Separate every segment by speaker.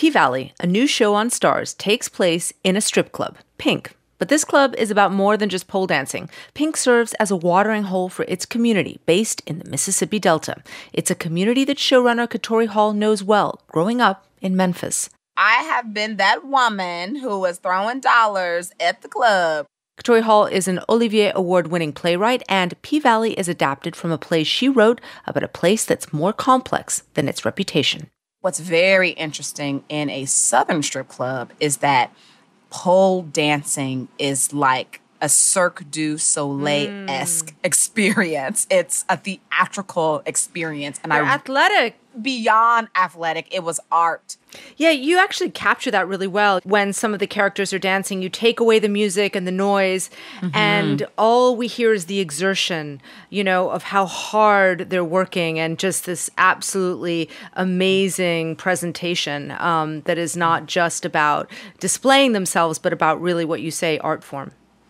Speaker 1: P-Valley, a new show on Starz, takes place in a strip club, Pink. But this club is about more than just pole dancing. Pink serves as a watering hole for its community, based in the Mississippi Delta. It's a community that showrunner Katori Hall knows well, growing up in Memphis.
Speaker 2: I have been that woman who was throwing dollars at the club.
Speaker 1: Katori Hall is an Olivier Award-winning playwright, and P-Valley is adapted from a play she wrote about a place that's more complex than its reputation.
Speaker 2: What's very interesting in a Southern strip club is that pole dancing is like a Cirque du Soleil-esque experience. It's a theatrical experience.
Speaker 1: And athletic.
Speaker 2: Beyond athletic, it was art.
Speaker 1: Yeah, you actually capture that really well. When some of the characters are dancing, you take away the music and the noise, and all we hear is the exertion, of how hard they're working, and just this absolutely amazing presentation that is not just about displaying themselves, but about really what you say, art form.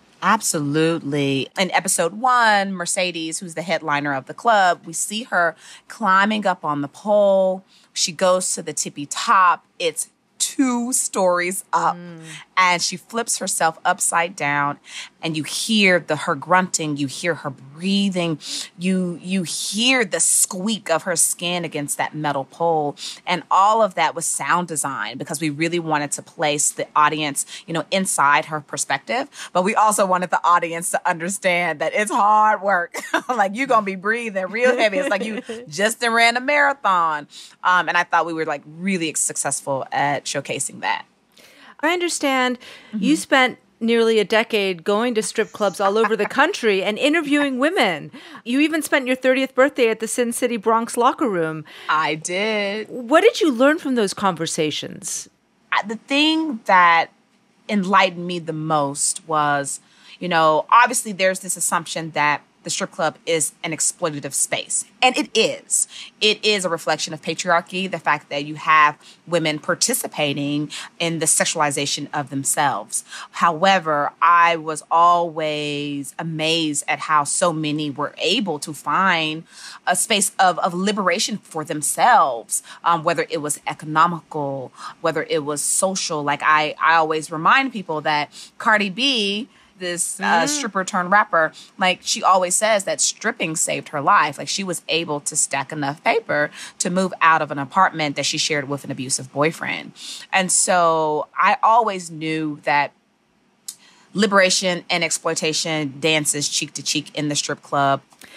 Speaker 2: Absolutely. In episode 1, Mercedes, who's the headliner of the club, we see her climbing up on the pole. She goes to the tippy top. It's 2 stories up, and she flips herself upside down, and you hear her grunting, you hear her breathing, you hear the squeak of her skin against that metal pole, and all of that was sound design because we really wanted to place the audience, inside her perspective, but we also wanted the audience to understand that it's hard work. Like, you're gonna be breathing real heavy. It's like you just ran a marathon, and I thought we were really successful at showcasing that.
Speaker 1: I understand you spent nearly a decade going to strip clubs all over the country and interviewing women. You even spent your 30th birthday at the Sin City Bronx Locker Room.
Speaker 2: I did.
Speaker 1: What did you learn from those conversations?
Speaker 2: The thing that enlightened me the most was, obviously there's this assumption that the strip club is an exploitative space. And it is. It is a reflection of patriarchy, the fact that you have women participating in the sexualization of themselves. However, I was always amazed at how so many were able to find a space of liberation for themselves, whether it was economical, whether it was social. Like I always remind people that Cardi B, this stripper turned rapper, she always says that stripping saved her life. Like, she was able to stack enough paper to move out of an apartment that she shared with an abusive boyfriend. And so I always knew that liberation and exploitation dances cheek to cheek in the strip club.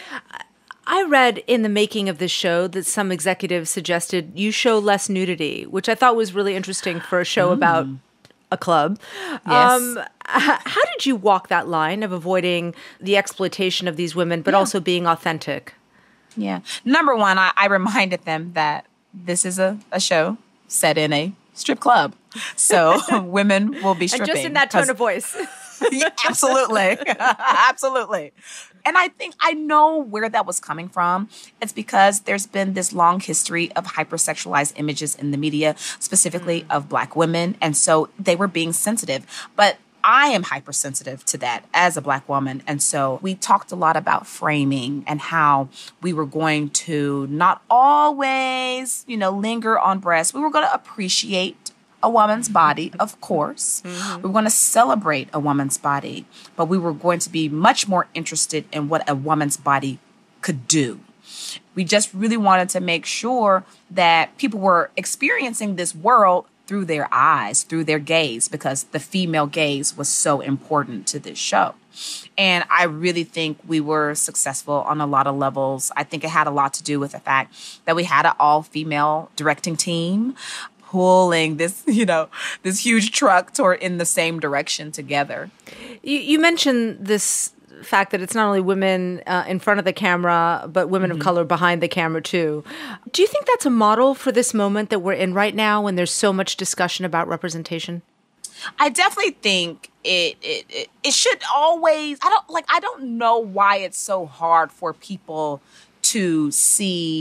Speaker 1: I read in the making of this show that some executives suggested you show less nudity, which I thought was really interesting for a show about a club.
Speaker 2: Yes.
Speaker 1: How did you walk that line of avoiding the exploitation of these women, but also being authentic?
Speaker 2: Yeah. Number one, I reminded them that this is a show set in a strip club. So women will be stripping.
Speaker 1: And just in that tone of voice.
Speaker 2: Yeah, absolutely. Absolutely. And I think I know where that was coming from. It's because there's been this long history of hypersexualized images in the media, specifically of Black women. And so they were being sensitive. But I am hypersensitive to that as a Black woman. And so we talked a lot about framing and how we were going to not always, linger on breasts. We were going to appreciate a woman's body, of course. We were going to celebrate a woman's body, but we were going to be much more interested in what a woman's body could do. We just really wanted to make sure that people were experiencing this world through their eyes, through their gaze, because the female gaze was so important to this show. And I really think we were successful on a lot of levels. I think it had a lot to do with the fact that we had an all-female directing team pulling this, this huge truck toward in the same direction together.
Speaker 1: You mentioned this fact that it's not only women in front of the camera, but women of color behind the camera too. Do you think that's a model for this moment that we're in right now when there's so much discussion about representation?
Speaker 2: I definitely think it should always, I don't know why it's so hard for people to see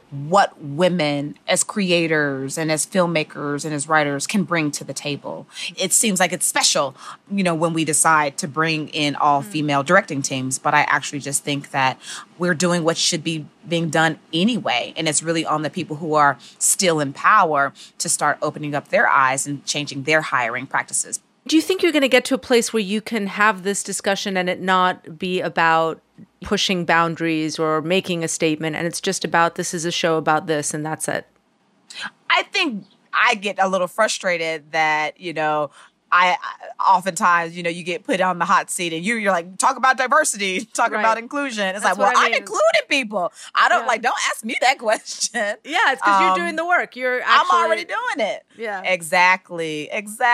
Speaker 2: what women as creators and as filmmakers and as writers can bring to the table. It seems like it's special, when we decide to bring in all female directing teams, but I actually just think that we're doing what should be being done anyway. And it's really on the people who are still in power to start opening up their eyes and changing their hiring practices.
Speaker 1: Do you think you're going to get to a place where you can have this discussion and it not be about pushing boundaries or making a statement, and it's just about, this is a show about this and that's it?
Speaker 2: I think I get a little frustrated that, I oftentimes, you get put on the hot seat and you're like, talk about diversity, talk about inclusion. It's like, well, I've included people. I don't don't ask me that question.
Speaker 1: Yeah, it's because you're doing the work.
Speaker 2: I'm already doing it.
Speaker 1: Yeah.
Speaker 2: Exactly.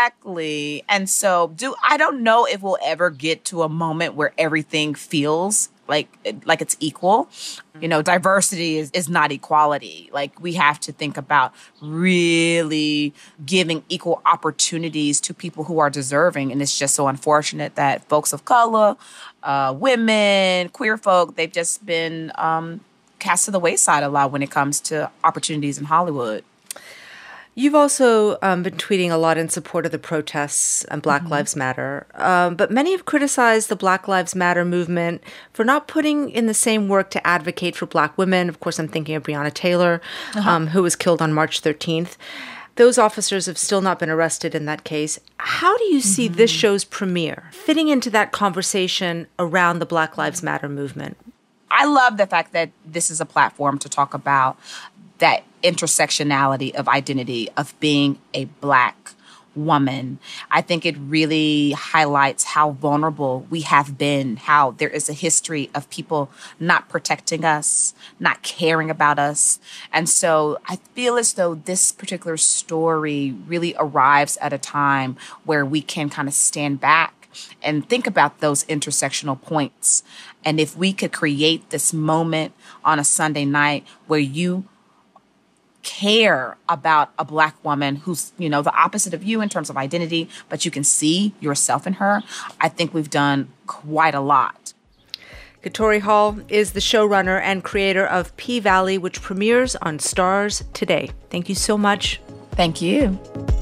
Speaker 2: And so I don't know if we'll ever get to a moment where everything feels like it's equal. Diversity is not equality. Like, we have to think about really giving equal opportunities to people who are deserving. And it's just so unfortunate that folks of color, women, queer folk, they've just been cast to the wayside a lot when it comes to opportunities in Hollywood.
Speaker 1: You've also been tweeting a lot in support of the protests and Black Lives Matter, but many have criticized the Black Lives Matter movement for not putting in the same work to advocate for Black women. Of course, I'm thinking of Breonna Taylor, who was killed on March 13th. Those officers have still not been arrested in that case. How do you see this show's premiere fitting into that conversation around the Black Lives Matter movement?
Speaker 2: I love the fact that this is a platform to talk about that intersectionality of identity, of being a Black woman. I think it really highlights how vulnerable we have been, how there is a history of people not protecting us, not caring about us. And so I feel as though this particular story really arrives at a time where we can kind of stand back and think about those intersectional points. And if we could create this moment on a Sunday night where you care about a Black woman who's, the opposite of you in terms of identity, but you can see yourself in her, I think we've done quite a lot.
Speaker 1: Katori Hall is the showrunner and creator of P-Valley, which premieres on Starz today. Thank you so much.
Speaker 2: Thank you.